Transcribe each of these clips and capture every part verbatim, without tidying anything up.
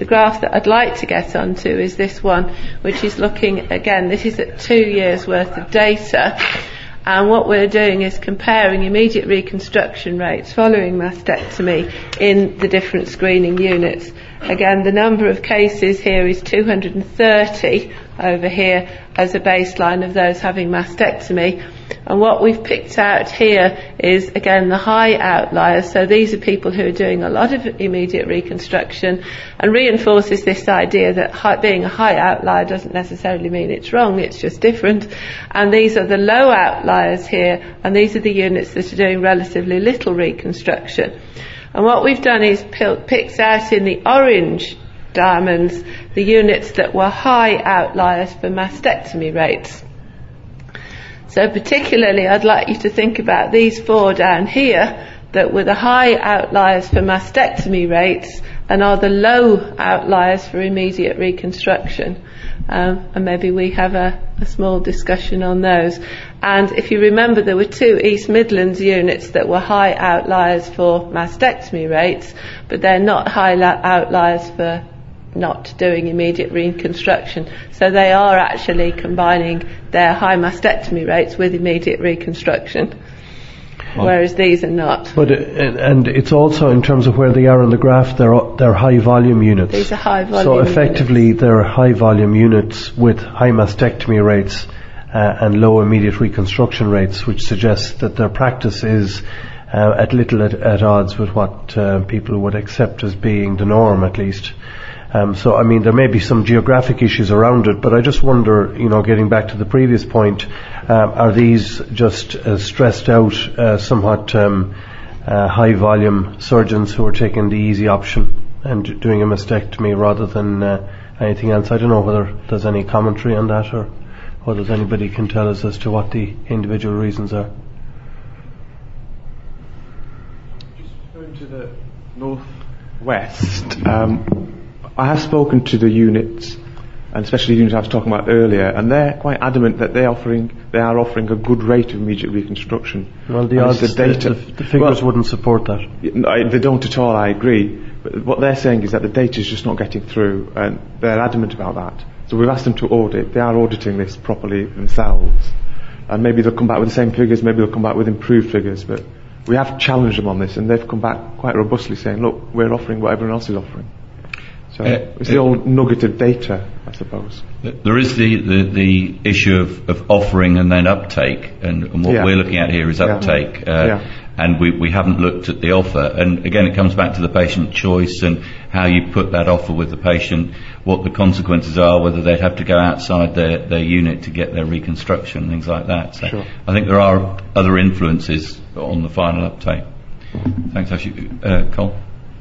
The graph that I'd like to get onto is this one, which is looking, again, this is at two years worth of data. And what we're doing is comparing immediate reconstruction rates following mastectomy in the different screening units. Again, the number of cases here is two hundred thirty over here as a baseline of those having mastectomy. And what we've picked out here is, again, the high outliers. So these are people who are doing a lot of immediate reconstruction, and reinforces this idea that high, being a high outlier doesn't necessarily mean it's wrong, it's just different. And these are the low outliers here, and these are the units that are doing relatively little reconstruction. And what we've done is picked out in the orange diamonds the units that were high outliers for mastectomy rates. So particularly I'd like you to think about these four down here that were the high outliers for mastectomy rates and are the low outliers for immediate reconstruction. Um, and maybe we have a, a small discussion on those. And if you remember, there were two East Midlands units that were high outliers for mastectomy rates, but they're not high outliers for not doing immediate reconstruction. So they are actually combining their high mastectomy rates with immediate reconstruction, whereas these are not. But it, and it's also in terms of where they are on the graph, they're they're high volume units. These are high volume. So effectively, units. they're high volume units with high mastectomy rates uh, and low immediate reconstruction rates, which suggests that their practice is uh, at little at, at odds with what uh, people would accept as being the norm, at least. Um, so, I mean, there may be some geographic issues around it, but I just wonder, you know, getting back to the previous point, um, are these just uh, stressed out, uh, somewhat um, uh, high-volume surgeons who are taking the easy option and doing a mastectomy rather than uh, anything else? I don't know whether there's any commentary on that, or whether anybody can tell us as to what the individual reasons are. Just going to the northwest, um, I have spoken to the units, and especially the unit I was talking about earlier, and they're quite adamant that they're offering, they are offering a good rate of immediate reconstruction. Well, the odds, the, data, the, the figures well, wouldn't support that. No, they don't at all, I agree. But what they're saying is that the data is just not getting through, and they're adamant about that. So we've asked them to audit. They are auditing this properly themselves. And maybe they'll come back with the same figures, maybe they'll come back with improved figures, but we have challenged them on this, and they've come back quite robustly saying, look, we're offering what everyone else is offering. So uh, it's the old nugget of data, I suppose. There is the, the, the issue of, of offering and then uptake, and, and what yeah. we're looking at here is uptake, yeah. Uh, yeah. and we, we haven't looked at the offer. And again, it comes back to the patient choice and how you put that offer with the patient, what the consequences are, whether they'd have to go outside their, their unit to get their reconstruction, things like that. So sure. I think there are other influences on the final uptake. Thanks, actually. Uh, Cole?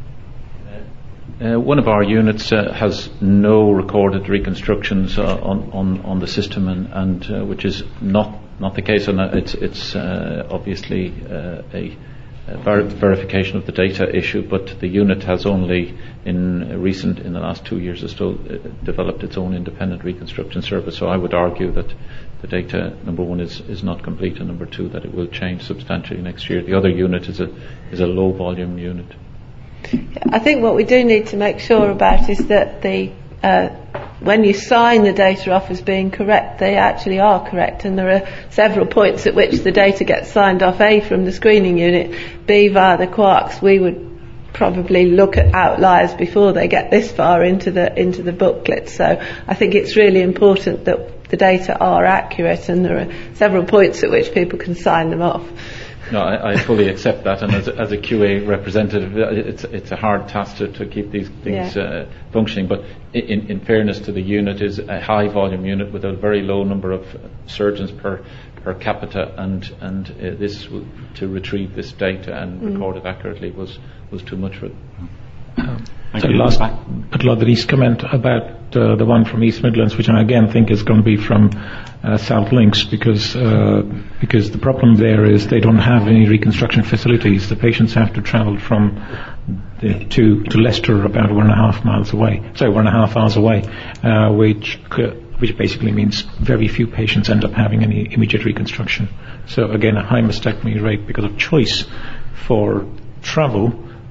Uh, one of our units uh, has no recorded reconstructions uh, on, on, on the system, and, and uh, which is not not the case. And it's it's uh, obviously uh, a, a ver- verification of the data issue. But the unit has only in recent in the last two years or so uh, developed its own independent reconstruction service. So I would argue that the data, number one, is, is not complete, and number two, that it will change substantially next year. The other unit is a is a low volume unit. I think what we do need to make sure about is that the uh, when you sign the data off as being correct, they actually are correct, and there are several points at which the data gets signed off, A, from the screening unit, B, via the quarks. We would probably look at outliers before they get this far into the into the booklet. So I think it's really important that the data are accurate, and there are several points at which people can sign them off. No, I, I fully accept that, and as a, as a Q A representative, it's it's a hard task to, to keep these things yeah. uh, functioning. But in, in fairness to the unit, is a high volume unit with a very low number of surgeons per per capita, and and uh, this to retrieve this data and mm. record it accurately was was too much for it. Um, so last Lothrie's comment about uh, the one from East Midlands, which I again think is going to be from uh, South Links, because uh, because the problem there is they don't have any reconstruction facilities. The patients have to travel from the, to to Leicester, about one and a half miles away. Sorry, one and a half hours away, uh, which which basically means very few patients end up having any immediate reconstruction. So again, a high mastectomy rate because of choice for travel.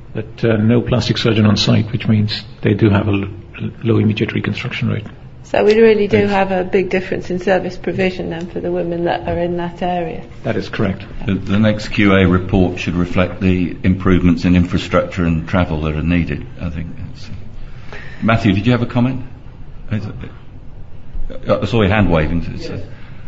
but uh, no plastic surgeon on site, which means they do have a l- low immediate reconstruction rate. So we really do have a big difference in service provision then for the women that are in that area. That is correct. The, the next Q A report should reflect the improvements in infrastructure and travel that are needed, I think. It's, Matthew, did you have a comment? I saw your hand waving. Yes.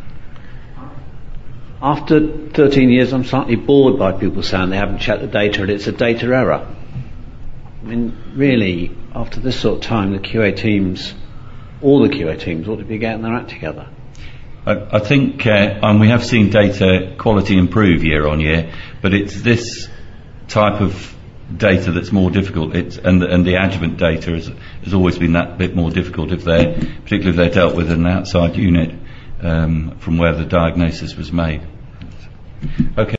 After thirteen years, I'm slightly bored by people saying they haven't checked the data and it's a data error. I mean, really, after this sort of time, the Q A teams, all the Q A teams ought to be getting their act together. I, I think, uh, and we have seen data quality improve year on year, but it's this type of data that's more difficult. It's, and, the, and the adjuvant data has, has always been that bit more difficult, if they're, particularly if they're dealt with in an outside unit um, from where the diagnosis was made. Okay.